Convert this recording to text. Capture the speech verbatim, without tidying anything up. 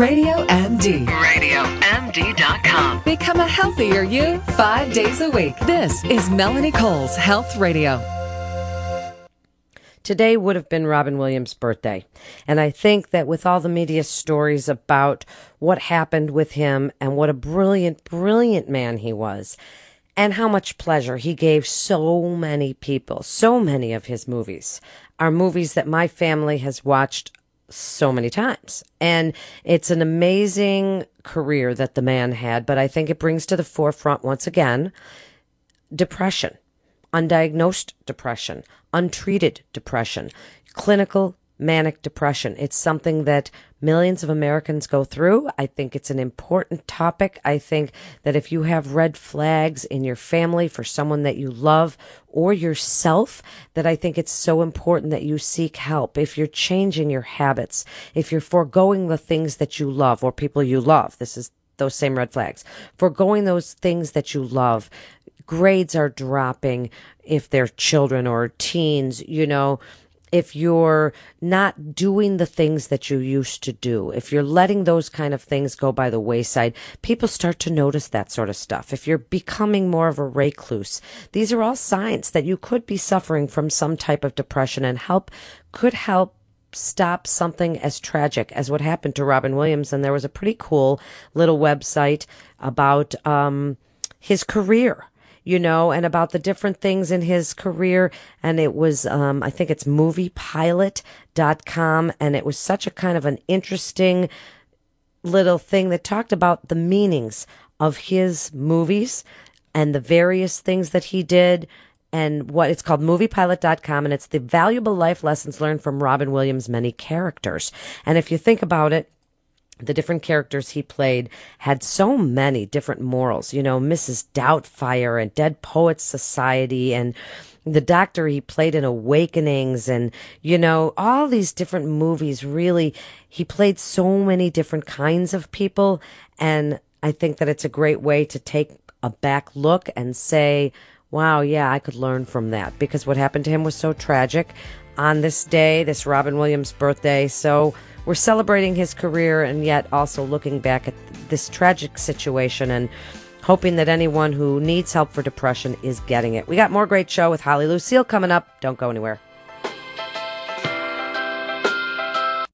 Radio M D. radio M D dot com. Become a healthier you five days a week. This is Melanie Cole's Health Radio. Today would have been Robin Williams' birthday. And I think that with all the media stories about what happened with him and what a brilliant, brilliant man he was, and how much pleasure he gave so many people, so many of his movies are movies that my family has watched so many times. And it's an amazing career that the man had, but I think it brings to the forefront once again depression, undiagnosed depression, untreated depression, clinical manic depression. It's something that millions of Americans go through. I think it's an important topic. I think that if you have red flags in your family for someone that you love or yourself, that I think it's so important that you seek help. If you're changing your habits, if you're foregoing the things that you love or people you love, this is those same red flags, foregoing those things that you love, grades are dropping if they're children or teens, you know, if you're not doing the things that you used to do, if you're letting those kind of things go by the wayside, people start to notice that sort of stuff. If you're becoming more of a recluse, these are all signs that you could be suffering from some type of depression, and help could help stop something as tragic as what happened to Robin Williams. And there was a pretty cool little website about um, his career, you know, and about the different things in his career. And it was, um, I think it's movie pilot dot com. And it was such a kind of an interesting little thing that talked about the meanings of his movies and the various things that he did. And what it's called movie pilot dot com. And it's the valuable life lessons learned from Robin Williams' many characters. And if you think about it, the different characters he played had so many different morals, you know, Missus Doubtfire and Dead Poets Society, and the doctor he played in Awakenings, and, you know, all these different movies. Really, he played so many different kinds of people. And I think that it's a great way to take a back look and say, wow, yeah, I could learn from that, because what happened to him was so tragic on this day, this Robin Williams birthday. So we're celebrating his career and yet also looking back at this tragic situation and hoping that anyone who needs help for depression is getting it. We got more great show with Holly Lucille coming up. Don't go anywhere.